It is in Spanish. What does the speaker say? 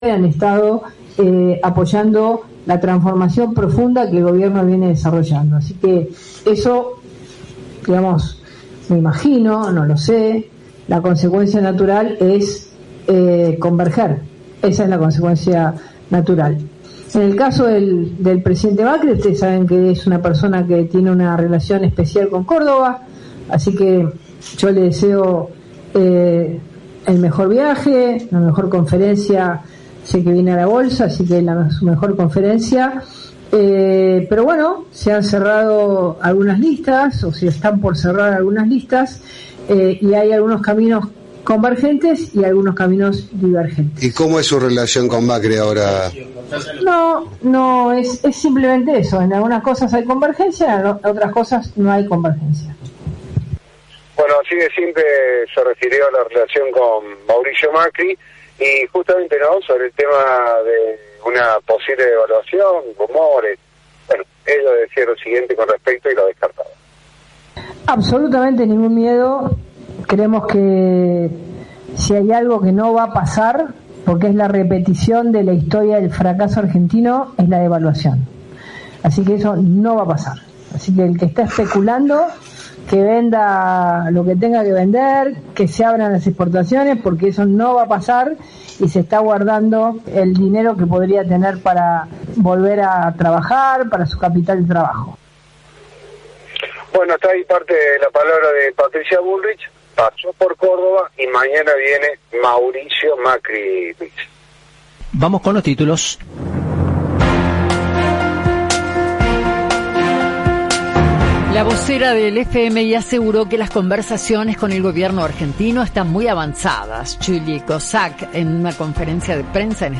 han estado apoyando la transformación profunda que el gobierno viene desarrollando. Así que eso, digamos, me imagino, no lo sé, la consecuencia natural es converger. Esa es la consecuencia natural. En el caso del presidente Macri, ustedes saben que es una persona que tiene una relación especial con Córdoba, así que yo le deseo el mejor viaje, la mejor conferencia. Sé que viene a la bolsa, así que su mejor conferencia. Pero bueno, se han cerrado algunas listas, o se están por cerrar algunas listas, y hay algunos caminos convergentes y algunos caminos divergentes. ¿Y cómo es su relación con Macri ahora? No, es simplemente eso. En algunas cosas hay convergencia, en otras cosas no hay convergencia. Bueno, así de simple se refirió a la relación con Mauricio Macri, y justamente sobre el tema de una posible devaluación, rumores. Bueno, ellos decían lo siguiente con respecto y lo descartaba. Absolutamente ningún miedo. Creemos que si hay algo que no va a pasar, porque es la repetición de la historia del fracaso argentino, es la devaluación. Así que eso no va a pasar. Así que el que está especulando, que venda lo que tenga que vender, que se abran las exportaciones, porque eso no va a pasar, y se está guardando el dinero que podría tener para volver a trabajar, para su capital de trabajo. Bueno, está ahí parte de la palabra de Patricia Bullrich. Pasó por Córdoba y mañana viene Mauricio Macri. Vamos con los títulos. La vocera del FMI aseguró que las conversaciones con el gobierno argentino están muy avanzadas. Julie Kozak, en una conferencia de prensa en